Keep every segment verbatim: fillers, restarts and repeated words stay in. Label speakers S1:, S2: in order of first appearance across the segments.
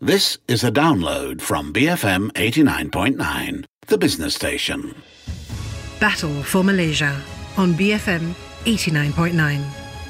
S1: This is a download from B F M eighty-nine point nine, the business station.
S2: Battle for Malaysia on B F M eighty-nine point nine.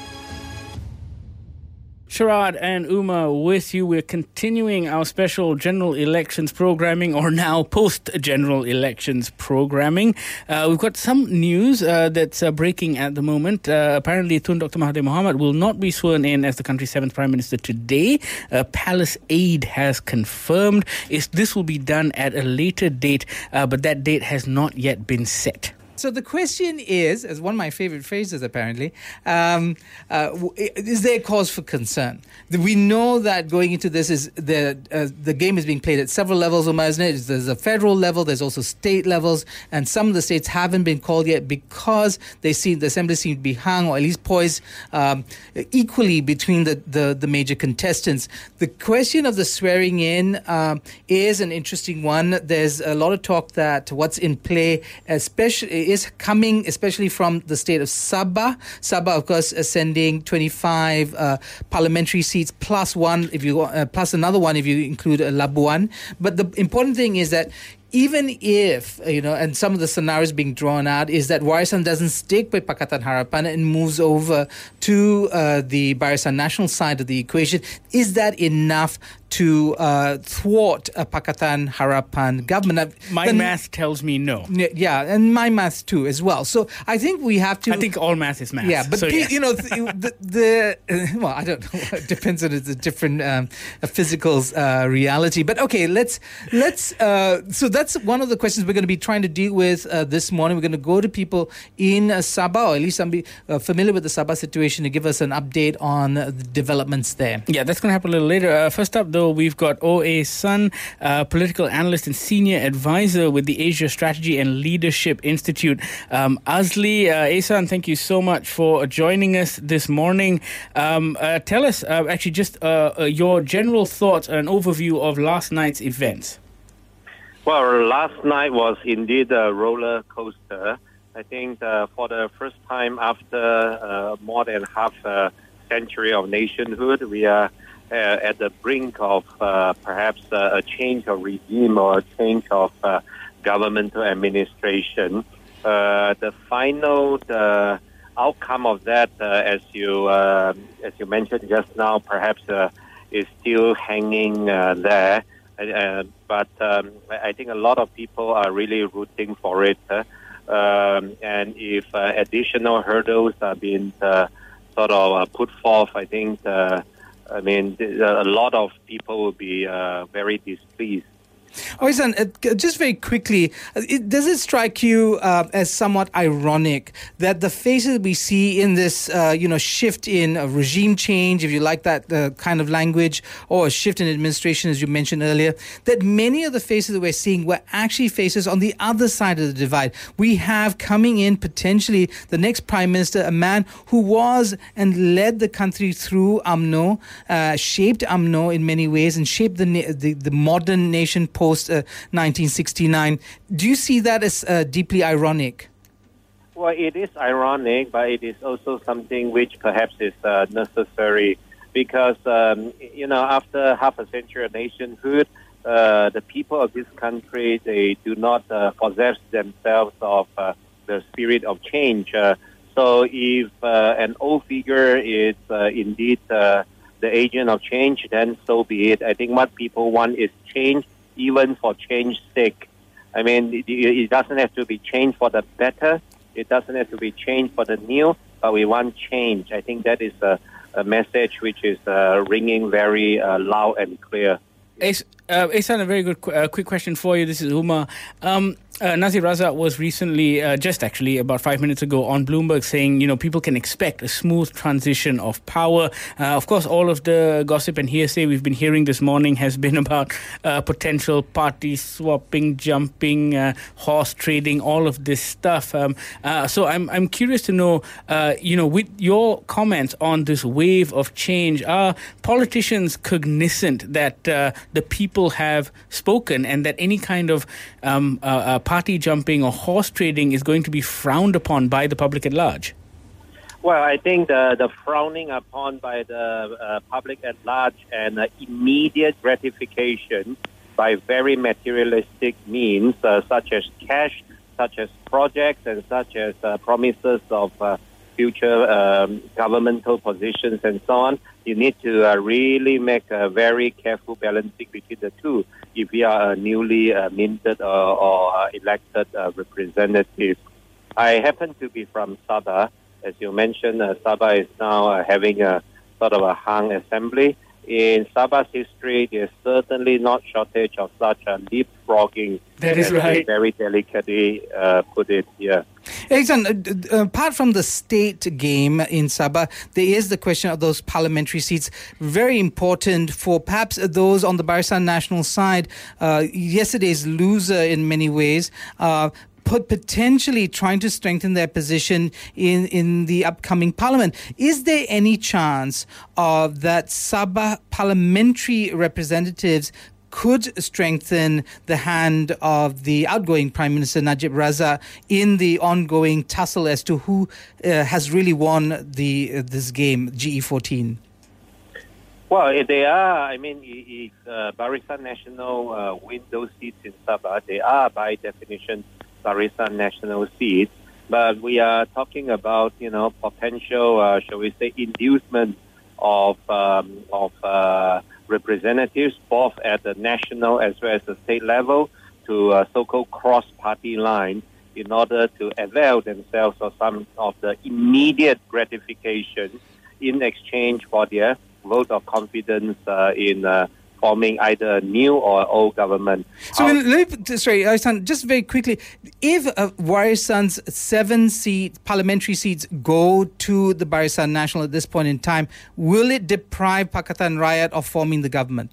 S3: Sharad and Uma with you. We're continuing our special general elections programming, or now post-general elections programming. Uh, we've got some news uh, that's uh, breaking at the moment. Uh, apparently, Tun Doctor Mahathir Mohamad will not be sworn in as the country's seventh Prime Minister today. Uh, Palace Aid has confirmed it's, this will be done at a later date, uh, but that date has not yet been set.
S4: So the question is, as one of my favorite phrases apparently, um, uh, is there a cause for concern? We know that going into this is the uh, the game is being played at several levels, Umar, isn't it? There's a federal level, there's also state levels, and some of the states haven't been called yet because they seem the assembly seem to be hung, or at least poised um, equally between the, the, the major contestants. The question of the swearing in um, is an interesting one. There's a lot of talk that what's in play, especially is coming especially from the state of Sabah. Sabah, of course, uh, sending twenty-five uh, parliamentary seats plus one if you uh, plus another one if you include uh, Labuan. But the important thing is that even if, you know, and some of the scenarios being drawn out is that Warisan doesn't stick with Pakatan Harapan and moves over to uh, the Barisan Nasional side of the equation, is that enough to uh, thwart a Pakatan Harapan government?
S3: My then, math tells me no.
S4: Yeah, and my math too as well. So I think we have to...
S3: I think all math is math.
S4: Yeah, but,
S3: so,
S4: the,
S3: yes.
S4: you know, the, the, the... Well, I don't know. It depends on the different um, physical uh, reality. But okay, let's... let's. Uh, so that's one of the questions we're going to be trying to deal with uh, this morning. We're going to go to people in uh, Sabah, or at least somebody uh, familiar with the Sabah situation, to give us an update on uh, the developments there.
S3: Yeah, that's going to happen a little later. Uh, first up, though, we've got O A Sun, uh, political analyst and senior advisor with the Asia Strategy and Leadership Institute. Um, Azli, uh, Ehsan, thank you so much for joining us this morning. Um, uh, tell us, uh, actually, just uh, uh, your general thoughts and overview of last night's events.
S5: Well, last night was indeed a roller coaster. I think uh, for the first time after uh, more than half a century of nationhood, we are uh, at the brink of uh, perhaps uh, a change of regime or a change of uh, governmental administration. Uh, the final the outcome of that, uh, as you uh, as you mentioned just now, perhaps uh, is still hanging uh, there. Uh, but um, I think a lot of people are really rooting for it. Uh, um, and if uh, additional hurdles are being uh, sort of uh, put forth, I think, uh, I mean, a lot of people will be uh, very displeased.
S4: Oisan, uh, just very quickly, uh, it, does it strike you uh, as somewhat ironic that the faces we see in this, uh, you know, shift in uh, regime change, if you like that uh, kind of language, or a shift in administration, as you mentioned earlier, that many of the faces that we're seeing were actually faces on the other side of the divide? We have coming in potentially the next Prime Minister, a man who was and led the country through U M N O, uh, shaped U M N O in many ways, and shaped the na- the, the modern nation post uh, nineteen sixty-nine. Do you see that as uh, deeply ironic?
S5: Well, it is ironic, but it is also something which perhaps is uh, necessary because, um, you know, after half a century of nationhood, uh, the people of this country, they do not uh, possess themselves of uh, the spirit of change. Uh, so if uh, an old figure is uh, indeed uh, the agent of change, then so be it. I think what people want is change, even for change's sake. I mean, it, it doesn't have to be change for the better. It doesn't have to be change for the new, but we want change. I think that is a, a message which is uh, ringing very uh, loud and clear.
S3: Ehsan, uh, a very good qu- uh, quick question for you. This is Uma. Um, uh, Nazir Razak was recently, uh, just actually about five minutes ago, on Bloomberg saying, you know, people can expect a smooth transition of power. Uh, of course, all of the gossip and hearsay we've been hearing this morning has been about uh, potential party swapping, jumping, uh, horse trading, all of this stuff. Um, uh, so I'm I'm curious to know, uh, you know, with your comments on this wave of change, are politicians cognizant that uh, the people have spoken and that any kind of um, uh, uh, party jumping or horse trading is going to be frowned upon by the public at large?
S5: Well, I think the, the frowning upon by the uh, public at large and uh, immediate gratification by very materialistic means, uh, such as cash, such as projects, and such as uh, promises of uh, future um, governmental positions and so on. You need to uh, really make a very careful balancing between the two if you are a newly uh, minted or, or uh, elected uh, representative. I happen to be from Sabah. As you mentioned, uh, Sabah is now uh, having a sort of a hung assembly. In Sabah's history, there's certainly not shortage of such a leapfrogging.
S3: That is right.
S5: Very delicately uh, put it here.
S4: Ehsan, uh, apart from the state game in Sabah, there is the question of those parliamentary seats. Very important for perhaps those on the Barisan Nasional side. Uh, yesterday's loser in many ways. Uh, potentially trying to strengthen their position in, in the upcoming parliament. Is there any chance of that Sabah parliamentary representatives could strengthen the hand of the outgoing Prime Minister Najib Razak in the ongoing tussle as to who uh, has really won the uh, this game, G E fourteen?
S5: Well, if they are, I mean, if uh, Barisan Nasional uh, win those seats in Sabah, they are by definition Barisan Nasional seats, but we are talking about, you know, potential, uh, shall we say, inducement of um, of uh, representatives, both at the national as well as the state level, to uh, so-called cross-party lines, in order to avail themselves of some of the immediate gratification in exchange for their vote of confidence uh, in uh, forming either a new or old government.
S4: So, Our, let me, sorry, Ehsan, just very quickly, if uh, Warisan's seven seat parliamentary seats go to the Barisan Nasional at this point in time, will it deprive Pakatan Rakyat of forming the government?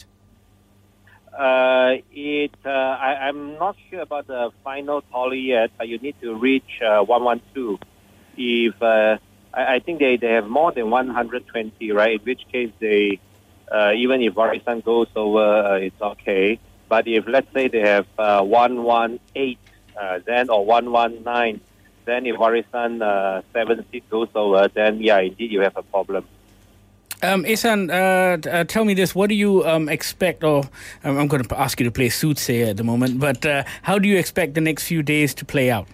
S5: Uh, it, uh, I, I'm not sure about the final tally yet, but you need to reach uh, one hundred twelve. If uh, I, I think they, they have more than one hundred twenty, right? In which case they Uh, even if Warisan goes over, uh, it's okay. But if, let's say, they have uh, one hundred eighteen, uh, then or one hundred nineteen, then if Warisan uh, seven seat goes over, then yeah, indeed you have a problem.
S3: Um, Ehsan, uh, uh, tell me this: what do you um, expect? Or um, I'm going to ask you to play soothsayer at the moment. But uh, how do you expect the next few days to play out?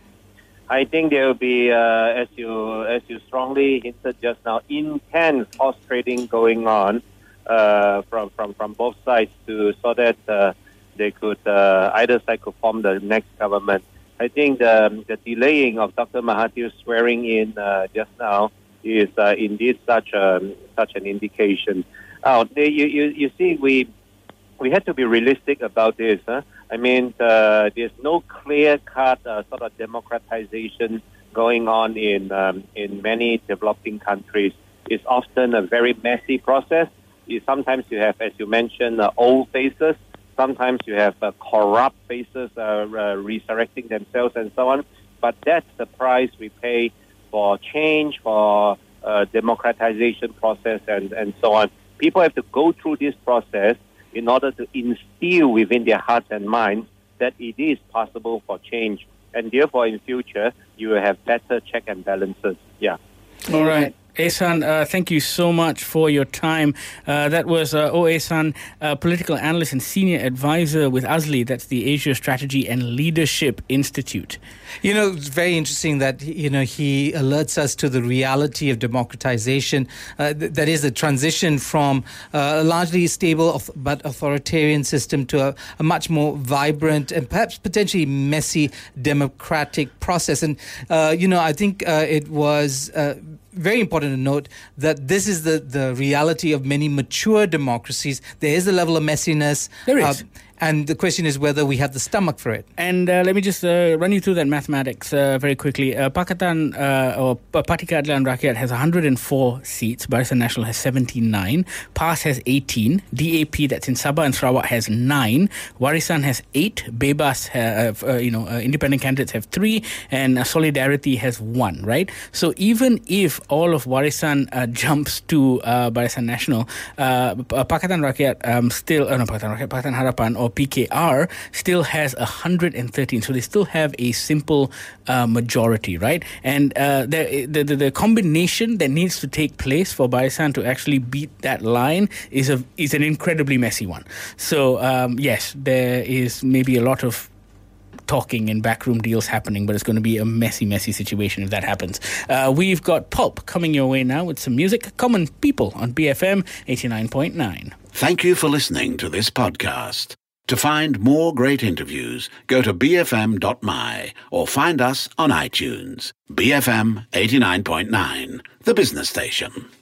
S5: I think there will be, uh, as you as you strongly hinted just now, intense horse trading going on. Uh, from, from, from both sides to so that uh, they could uh, either side could form the next government. I think the, the delaying of Doctor Mahathir's swearing in uh, just now is uh, indeed such a, such an indication. Oh, they, you, you you see, we we had to be realistic about this. Huh? I mean, uh, there's no clear-cut uh, sort of democratization going on in um, in many developing countries. It's often a very messy process. Sometimes you have, as you mentioned, uh, old faces. Sometimes you have uh, corrupt faces uh, uh, resurrecting themselves and so on. But that's the price we pay for change, for uh, democratization process and, and so on. People have to go through this process in order to instill within their hearts and minds that it is possible for change. And therefore, in future, you will have better check and balances. Yeah.
S3: All right. Ehsan, uh, thank you so much for your time. Uh, that was uh, O. Ehsan, uh, political analyst and senior advisor with A S L I, that's the Asia Strategy and Leadership Institute.
S4: You know, it's very interesting that, you know, he alerts us to the reality of democratization. Uh, th- that is the transition from uh, a largely stable of, but authoritarian system to a, a much more vibrant and perhaps potentially messy democratic process. And, uh, you know, I think uh, it was Uh, very important to note that this is the, the reality of many mature democracies. There is a level of messiness.
S3: There is.
S4: Uh, and the question is whether we have the stomach for it.
S3: And uh, let me just uh, run you through that mathematics uh, very quickly. Uh, Pakatan, uh, or Parti Keadilan Rakyat has one hundred four seats. Barisan Nasional has seventy-nine. P A S has eighteen. D A P, that's in Sabah and Sarawak, has nine. Warisan has eight. Bebas, have, uh, you know, uh, independent candidates have three. And uh, Solidarity has one, right? So even if all of Warisan uh, jumps to uh, Barisan Nasional, uh, Pakatan Rakyat um, still, uh, no, Pakatan Rakyat, Pakatan Harapan, or or P K R, still has one hundred thirteen. So they still have a simple uh, majority, right? And uh, the, the, the, the combination that needs to take place for Barisan to actually beat that line is, a, is an incredibly messy one. So, um, yes, there is maybe a lot of talking and backroom deals happening, but it's going to be a messy, messy situation if that happens. Uh, we've got Pulp coming your way now with some music. Common People on B F M eighty-nine point nine.
S1: Thank you for listening to this podcast. To find more great interviews, go to b f m dot m y or find us on iTunes. B F M eighty-nine point nine, the business station.